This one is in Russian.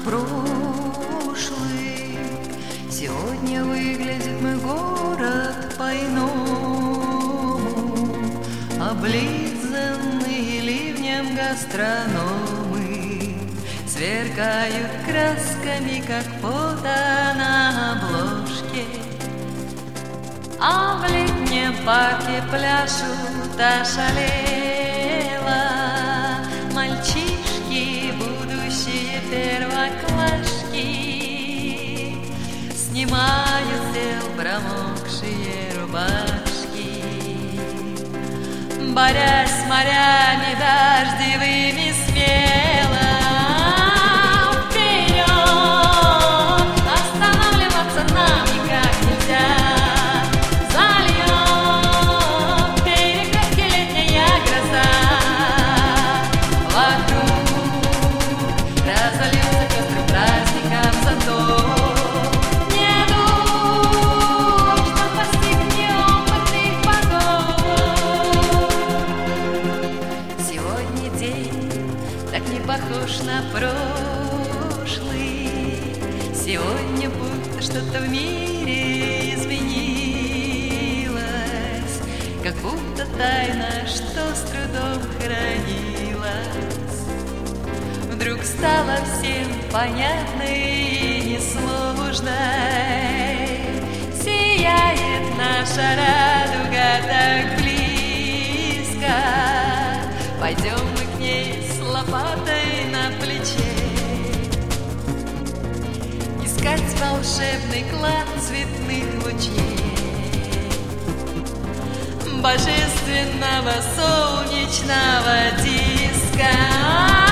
прошлый. Сегодня выглядит мой город по-иному, облизанные ливнем гастрономы сверкают красками, как фото на обложке. А в летнем парке пляшут ошалело мальчишки, будущие первоклашки, снимают с тел промокшие рубашки, борясь с морями дождевыми смело. Вперед! Останавливаться нам никак нельзя. Зальем перекрестки летняя гроза. Вокруг разольется пестрым праздником затор. Не дождь нам постигнет неопытных богов. Сегодня день так не похож на прошлый. Сегодня будто что-то в мире изменилось, как будто тайна, что с трудом хранилась, вдруг стала всем понятной и несложной. Сияет наша радуга так близко, пойдем мы к ней с лопатой на плече, искать волшебный клад цветных лучей, божественного солнечного диска.